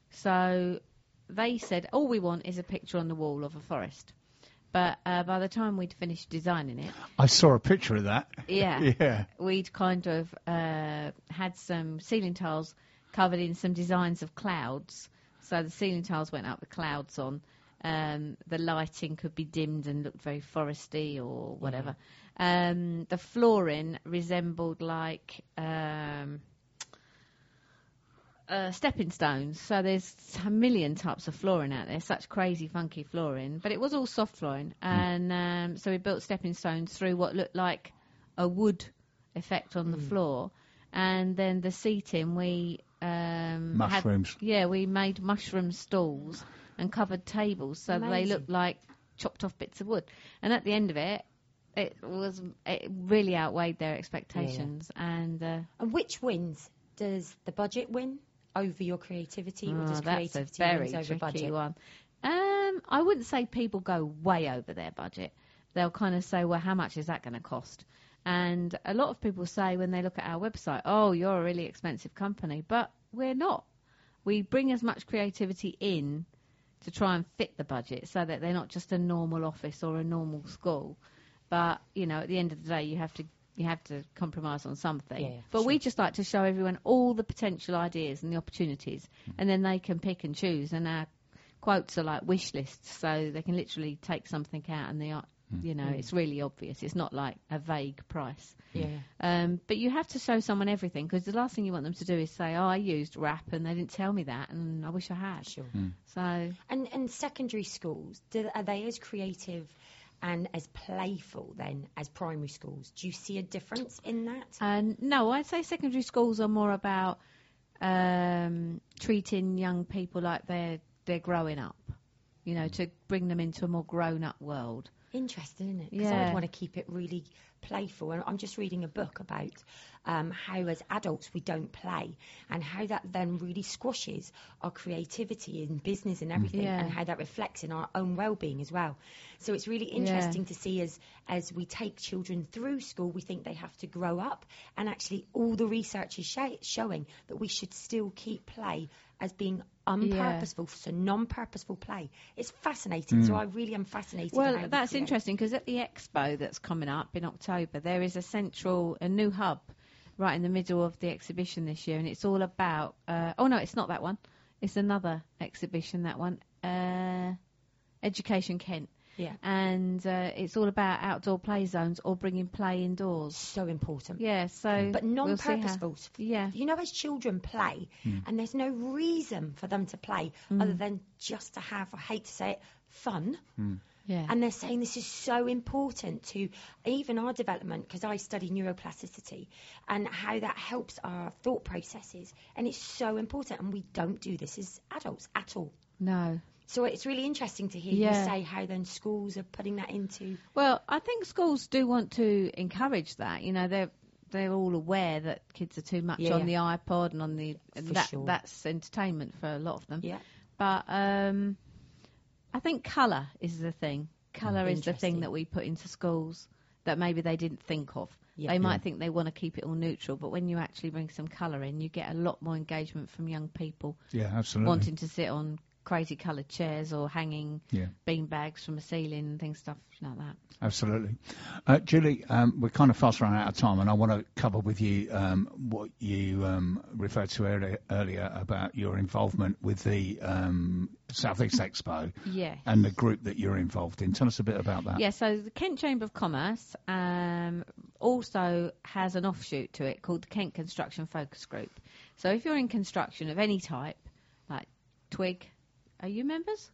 So they said, all we want is a picture on the wall of a forest. But by the time we'd finished designing it... I saw a picture of that. Yeah. Yeah. We'd kind of had some ceiling tiles covered in some designs of clouds. So the ceiling tiles went up with clouds on. The lighting could be dimmed and looked very foresty or whatever. The flooring resembled like... stepping stones. So there's a million types of flooring out there, such crazy funky flooring, but it was all soft flooring. And so we built stepping stones through what looked like a wood effect on the floor. And then the seating, we mushrooms. We made mushroom stalls and covered tables so that they looked like chopped off bits of wood. And at the end of it, it really outweighed their expectations. And which wins? Does the budget win over your creativity, or does creativity win over budget? One. I wouldn't say people go way over their budget. They'll kind of say, well, how much is that going to cost? And a lot of people say when they look at our website, oh, you're a really expensive company. But we're not. We bring as much creativity in to try and fit the budget so that they're not just a normal office or a normal school. But, at the end of the day, you have to compromise on something. Yeah, but sure. we just like to show everyone all the potential ideas and the opportunities, and then they can pick and choose. And our quotes are like wish lists, so they can literally take something out and they are, it's really obvious. It's not like a vague price. Yeah. But you have to show someone everything, because the last thing you want them to do is say, oh, I used wrap and they didn't tell me that, and I wish I had. Sure. So And secondary schools, are they as creative and as playful then as primary schools? Do you see a difference in that? No, I'd say secondary schools are more about treating young people like they're growing up, to bring them into a more grown-up world. Interesting, isn't it? Because I would want to keep it really playful. And I'm just reading a book about how as adults we don't play, and how that then really squashes our creativity in business and everything, and how that reflects in our own well-being as well. So it's really interesting to see as we take children through school, we think they have to grow up, and actually all the research is showing that we should still keep play as being unpurposeful, so non-purposeful play. It's fascinating, so I really am fascinated. Well, that's interesting, because at the expo that's coming up in October, there is a new hub right in the middle of the exhibition this year, and it's all about, no, it's not that one. It's another exhibition, that one, Education Kent. Yeah. And it's all about outdoor play zones or bringing play indoors. So important. Yeah, so... But non-purposeful. Yeah. As children play, and there's no reason for them to play other than just to have, I hate to say it, fun. Yeah. And they're saying this is so important to even our development, because I study neuroplasticity and how that helps our thought processes. And it's so important, and we don't do this as adults at all. No. So it's really interesting to hear you say how then schools are putting that into... Well, I think schools do want to encourage that. They're all aware that kids are too much on the iPod and on the... That's entertainment for a lot of them. Yeah. But I think colour is the thing. Colour is the thing that we put into schools that maybe they didn't think of. Yeah. They might think they want to keep it all neutral, but when you actually bring some colour in, you get a lot more engagement from young people. Yeah, absolutely. Wanting to sit on crazy coloured chairs or hanging bean bags from a ceiling and stuff like that. Absolutely. Julie, we're kind of fast running out of time, and I want to cover with you what you referred to earlier about your involvement with the South East Expo and the group that you're involved in. Tell us a bit about that. Yeah, so the Kent Chamber of Commerce also has an offshoot to it called the Kent Construction Focus Group. So if you're in construction of any type, like Twig, are you members?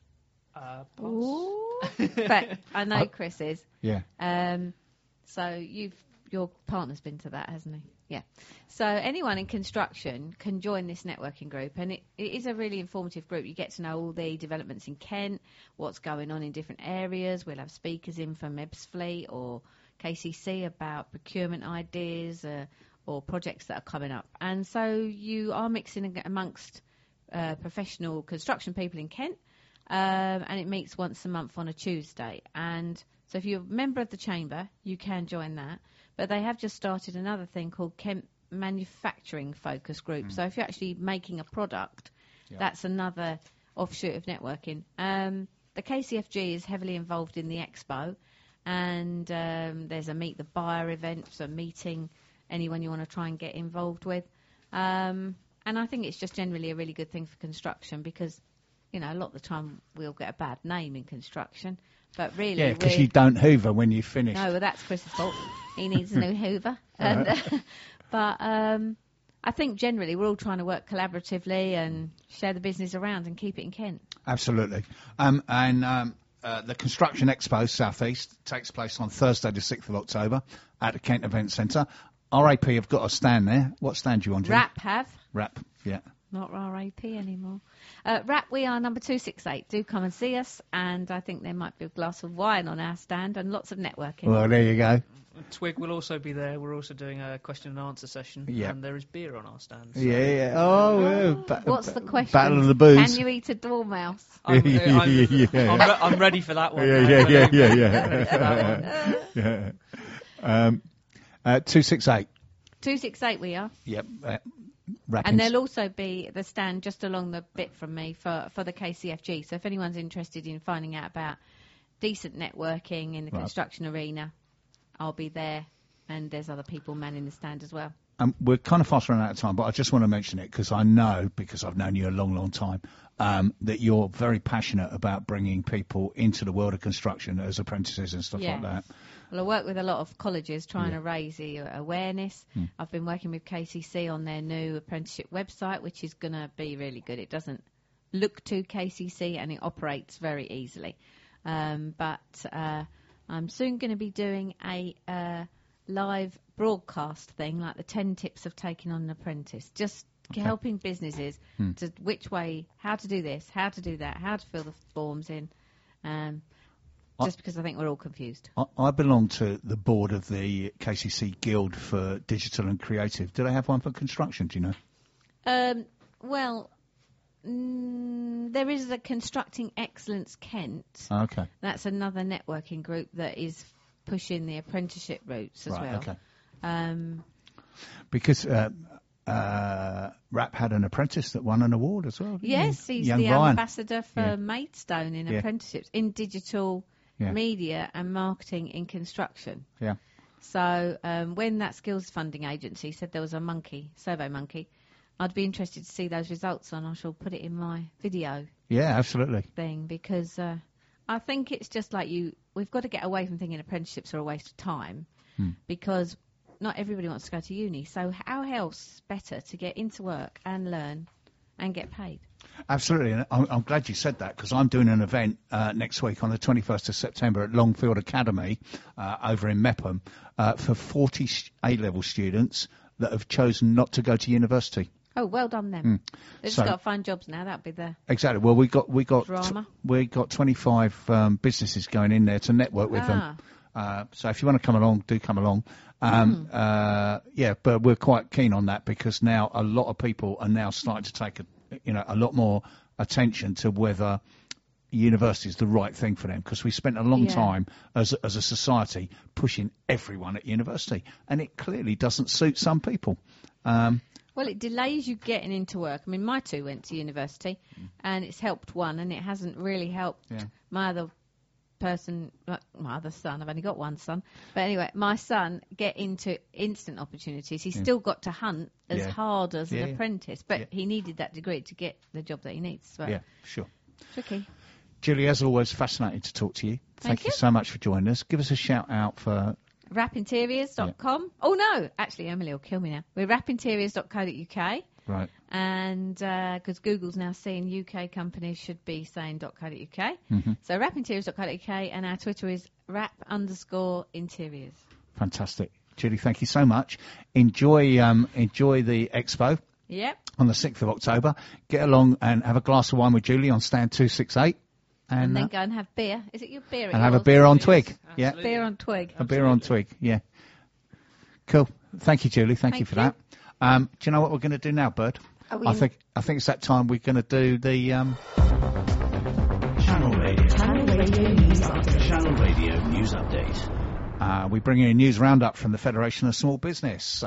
But I know Chris is. Yeah. So your partner's been to that, hasn't he? Yeah. So anyone in construction can join this networking group, and it is a really informative group. You get to know all the developments in Kent, what's going on in different areas. We'll have speakers in from Ebbsfleet or KCC about procurement ideas or projects that are coming up. And so you are mixing amongst professional construction people in Kent, and it meets once a month on a Tuesday. And so if you're a member of the Chamber, you can join that. But they have just started another thing called Kent Manufacturing Focus Group. So if you're actually making a product, that's another offshoot of networking. The KCFG is heavily involved in the expo, and there's a Meet the Buyer event, so meeting anyone you want to try and get involved with. And I think it's just generally a really good thing for construction because, a lot of the time we'll get a bad name in construction. But really... Yeah, because you don't hoover when you've finished. No, well, that's Chris's fault. He needs a new hoover. But I think generally we're all trying to work collaboratively and share the business around and keep it in Kent. Absolutely. The Construction Expo South East takes place on Thursday the 6th of October at the Kent Event Centre. RAP have got a stand there. What stand do you want to? RAP have. RAP, yeah. Not RAP anymore. RAP, we are number 268. Do come and see us, and I think there might be a glass of wine on our stand and lots of networking. Well, there you go. Twig will also be there. We're also doing a question and answer session, and there is beer on our stand. So. Yeah. Oh, what's the question? Battle of the Booze. Can you eat a dormouse? I'm ready for that one. Yeah. 268. 268 we are. Yep. And there'll also be the stand just along the bit from me for the KCFG. So if anyone's interested in finding out about decent networking in the construction arena, I'll be there. And there's other people manning the stand as well. We're kind of fast running out of time, but I just want to mention it because I know, because I've known you a long, long time, that you're very passionate about bringing people into the world of construction as apprentices and stuff like that. Well, I work with a lot of colleges trying to raise the awareness. I've been working with KCC on their new apprenticeship website, which is going to be really good. It doesn't look too KCC and it operates very easily. But I'm soon going to be doing a live broadcast thing, like the 10 tips of taking on an apprentice, just helping businesses to which way, how to do this, how to do that, how to fill the forms in, just because I think we're all confused. I belong to the board of the KCC Guild for Digital and Creative. Do they have one for construction, do you know? Well, there is a Constructing Excellence Kent. Okay. That's another networking group that is pushing the apprenticeship routes as well. Okay. Because Rap had an apprentice that won an award as well. Yes, he's Young the Ryan. ambassador for Maidstone in apprenticeships in digital media and marketing in construction. Yeah. So when that skills funding agency said there was a survey monkey, I'd be interested to see those results, and I shall put it in my video. Yeah, absolutely. Thing, because I think it's just like we've got to get away from thinking apprenticeships are a waste of time, because not everybody wants to go to uni. So how else better to get into work and learn and get paid? Absolutely, and I'm glad you said that, because I'm doing an event next week on the 21st of September at Longfield Academy over in Mepham for 40 A-level students that have chosen not to go to university. Oh, well done them. They've just got to find jobs now. That'll be the exactly. Well, we got drama. We got 25 businesses going in there to network with them. So if you want to come along, do come along. But we're quite keen on that, because now a lot of people are now starting to take a lot more attention to whether university is the right thing for them, because we spent a long time as a society pushing everyone at university, and it clearly doesn't suit some people. Well, it delays you getting into work. I mean, my two went to university, and it's helped one, and it hasn't really helped my other son. I've only got one son. But anyway, my son get into instant opportunities. He's still got to hunt as hard as an apprentice, but he needed that degree to get the job that he needs. So. Yeah, sure. Tricky. Julie, as always, fascinating to talk to you. Thank you so much for joining us. Give us a shout out for... Rapinteriors.com. Yeah. Oh, no. Actually, Emily will kill me now. We're rapinteriors.co.uk. Right. And because Google's now seeing UK companies should be saying .co.uk. So rapinteriors.co.uk, and our Twitter is rap_interiors. Fantastic. Julie, thank you so much. Enjoy the expo. Yep. On the 6th of October. Get along and have a glass of wine with Julie on stand 268. And then go and have beer. Is it your beer? And have a beer on Twig. Yeah. Beer on Twig. A beer on Twig, yeah. Cool. Thank you, Julie. Thank you for that. Do you know what we're going to do now, Bird? I think it's that time we're going to do the... Channel Radio News Update. We bring you a news roundup from the Federation of Small Business.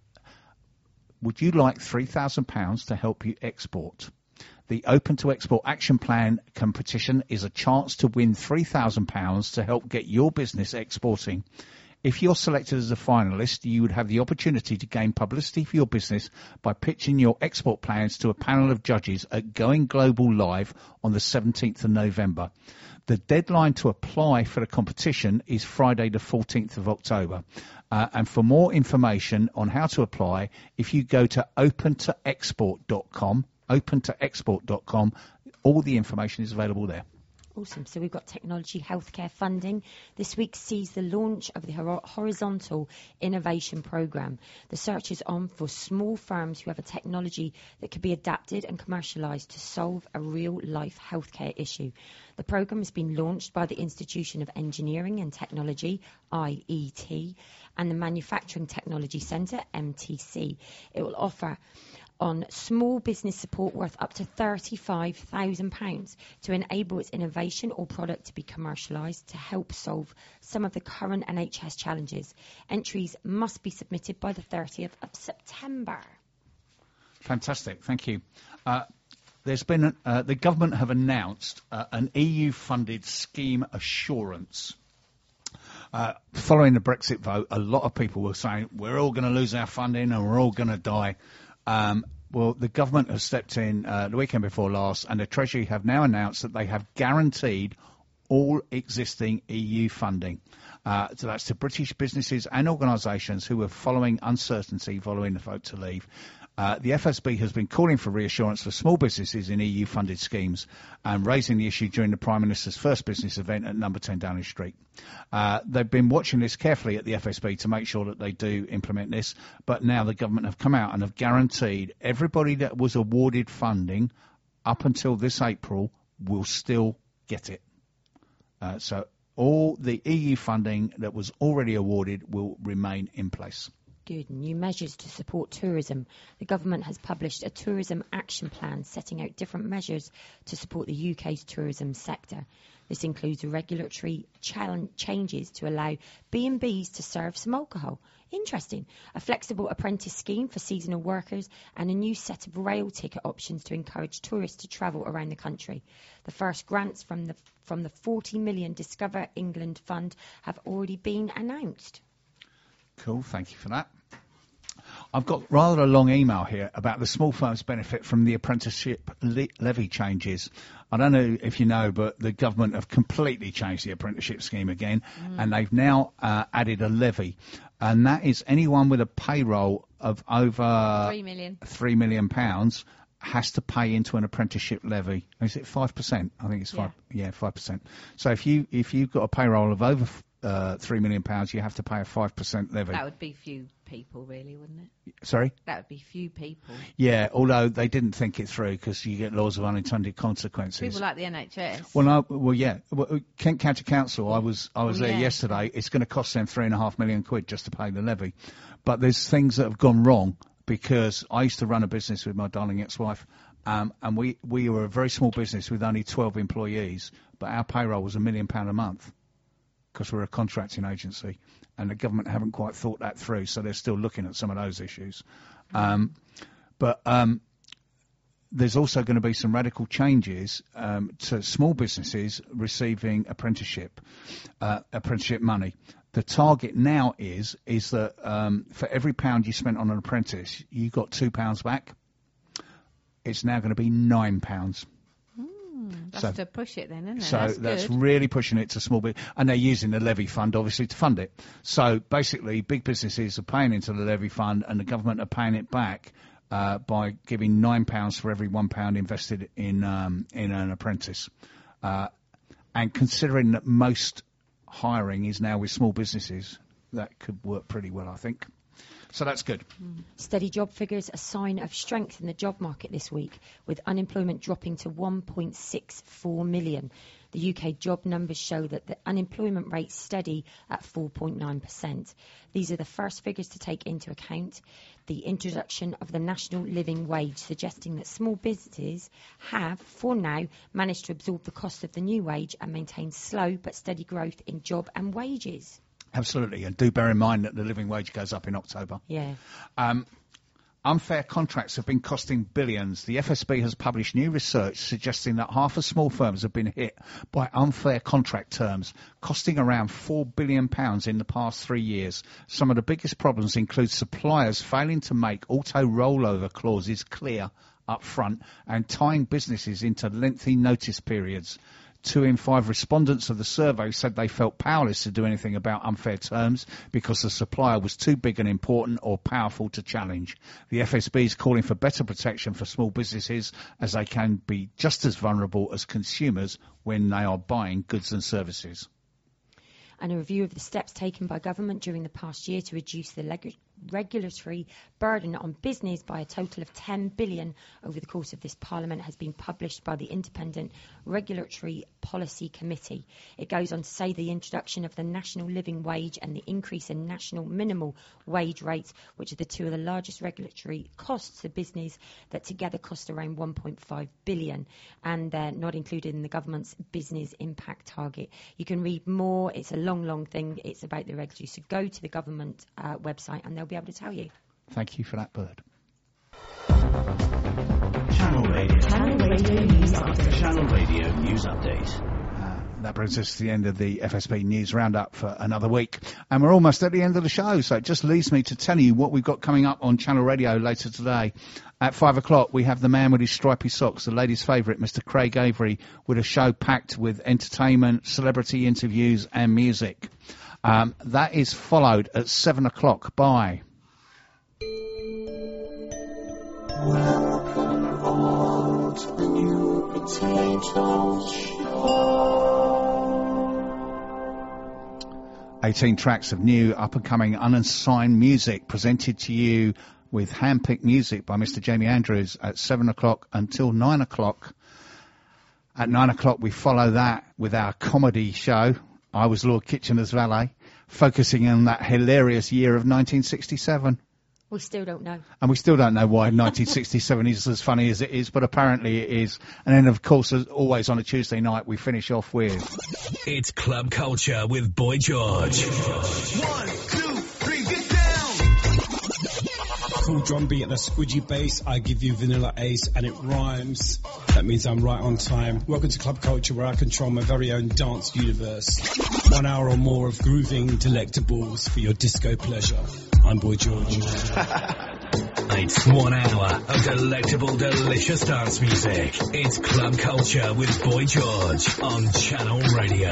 Would you like £3,000 to help you export? The Open to Export Action Plan competition is a chance to win £3,000 to help get your business exporting. If you're selected as a finalist, you would have the opportunity to gain publicity for your business by pitching your export plans to a panel of judges at Going Global Live on the 17th of November. The deadline to apply for the competition is Friday the 14th of October. And for more information on how to apply, if you go to opentoexport.com, all the information is available there. Awesome. So we've got technology healthcare funding. This week sees the launch of the Horizontal Innovation Programme. The search is on for small firms who have a technology that could be adapted and commercialised to solve a real-life healthcare issue. The programme has been launched by the Institution of Engineering and Technology, IET, and the Manufacturing Technology Centre, MTC. It will offer on small business support worth up to £35,000 to enable its innovation or product to be commercialised to help solve some of the current NHS challenges. Entries must be submitted by the 30th of September. Fantastic, thank you. There's been the government have announced an EU-funded scheme assurance. Following the Brexit vote, a lot of people were saying we're all going to lose our funding and we're all going to die. Well, the government has stepped in the weekend before last, and the Treasury have now announced that they have guaranteed all existing EU funding. So that's to British businesses and organisations who are following uncertainty following the vote to leave. The FSB has been calling for reassurance for small businesses in EU-funded schemes and raising the issue during the Prime Minister's first business event at number 10 Downing Street. They've been watching this carefully at the FSB to make sure that they do implement this, but now the government have come out and have guaranteed everybody that was awarded funding up until this April will still get it. So all the EU funding that was already awarded will remain in place. Good. New measures to support tourism. The government has published a tourism action plan setting out different measures to support the UK's tourism sector. This includes regulatory changes to allow B&Bs to serve some alcohol. Interesting. A flexible apprentice scheme for seasonal workers and a new set of rail ticket options to encourage tourists to travel around the country. The first grants from the 40 million Discover England Fund have already been announced. Cool, thank you for that. I've got rather a long email here about the small firms benefit from the apprenticeship levy changes. I don't know if you know, but the government have completely changed the apprenticeship scheme again, and they've now added a levy, and that is anyone with a payroll of over £3 million has to pay into an apprenticeship levy. Is it 5%? I think it's 5%. So if you've got a payroll of over £3 million, you have to pay a 5% levy. That would be few people, really, wouldn't it? Sorry? That would be few people. Yeah, although they didn't think it through because you get laws of unintended consequences. People like the NHS. Kent County Council, I was there yesterday. It's going to cost them £3.5 million just to pay the levy. But there's things that have gone wrong because I used to run a business with my darling ex-wife, and we were a very small business with only 12 employees, but our payroll was £1 million a month, because we're a contracting agency, and the government haven't quite thought that through, so they're still looking at some of those issues. But there's also going to be some radical changes to small businesses receiving apprenticeship money. The target now is that for every £1 you spent on an apprentice, you got £2 back. It's now going to be £9. That's to push it then, isn't it? So that's really pushing it to small business. And they're using the levy fund, obviously, to fund it. So basically, big businesses are paying into the levy fund and the government are paying it back by giving £9 for every £1 invested in an apprentice. And considering that most hiring is now with small businesses, that could work pretty well, I think. So that's good. Steady job figures, a sign of strength in the job market this week, with unemployment dropping to 1.64 million. The UK job numbers show that the unemployment rate steady at 4.9%. These are the first figures to take into account the introduction of the national living wage, suggesting that small businesses have, for now, managed to absorb the cost of the new wage and maintain slow but steady growth in job and wages. Absolutely, and do bear in mind that the living wage goes up in October. Yeah. Unfair contracts have been costing billions. The FSB has published new research suggesting that half of small firms have been hit by unfair contract terms, costing around £4 billion in the past 3 years. Some of the biggest problems include suppliers failing to make auto rollover clauses clear up front and tying businesses into lengthy notice periods. 2 in 5 respondents of the survey said they felt powerless to do anything about unfair terms because the supplier was too big and important or powerful to challenge. The FSB is calling for better protection for small businesses, as they can be just as vulnerable as consumers when they are buying goods and services. And a review of the steps taken by government during the past year to reduce the regulatory burden on business by a total of 10 billion over the course of this Parliament has been published by the Independent Regulatory Policy Committee. It goes on to say the introduction of the national living wage and the increase in national minimal wage rates, which are the two of the largest regulatory costs to business, that together cost around 1.5 billion, and they're not included in the government's business impact target. You can read more. It's a long thing. It's about the regulatory. So go to the government website and they'll be able to tell you. Thank you for that, Bird. Channel Radio News Update. Channel Radio News Update. That brings us to the end of the FSB News Roundup for another week. And we're almost at the end of the show, so it just leaves me to tell you what we've got coming up on Channel Radio later today. At 5 o'clock, we have the man with his stripy socks, the ladies' favourite, Mr. Craig Avery, with a show packed with entertainment, celebrity interviews and music. That is followed at 7 o'clock by... Welcome all to the New Potato Show. 18 tracks of new, up-and-coming, unassigned music presented to you with hand-picked music by Mr. Jamie Andrews at 7 o'clock until 9 o'clock. At 9 o'clock, we follow that with our comedy show, I Was Lord Kitchener's Valet, focusing on that hilarious year of 1967. We still don't know. And we still don't know why 1967 is as funny as it is, but apparently it is. And then, of course, as always on a Tuesday night, we finish off with... It's Club Culture with Boy George. 1, 2, 3, get down! Cool drum beat and a squidgy bass, I give you Vanilla Ace and it rhymes. That means I'm right on time. Welcome to Club Culture, where I control my very own dance universe. 1 hour or more of grooving delectables for your disco pleasure. I'm Boy George. It's 1 hour of delectable, delicious dance music. It's Club Culture with Boy George on Channel Radio.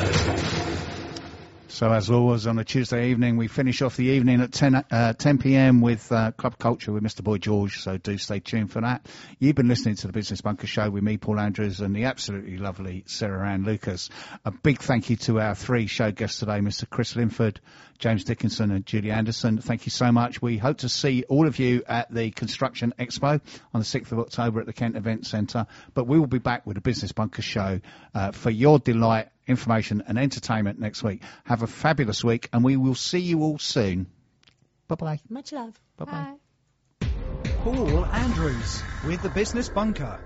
So as always on a Tuesday evening, we finish off the evening at 10 p.m. with Club Culture with Mr. Boy George, so do stay tuned for that. You've been listening to the Business Bunker Show with me, Paul Andrews, and the absolutely lovely Sarah Ann Lucas. A big thank you to our 3 show guests today, Mr. Chris Linford, James Dickinson and Julie Anderson. Thank you so much. We hope to see all of you at the Construction Expo on the 6th of October at the Kent Event Centre, but we will be back with the Business Bunker Show for your delight, information and entertainment next week. Have a fabulous week, and we will see you all soon. Bye-bye. Much love. Bye-bye. Bye. Paul Andrews with the Business Bunker.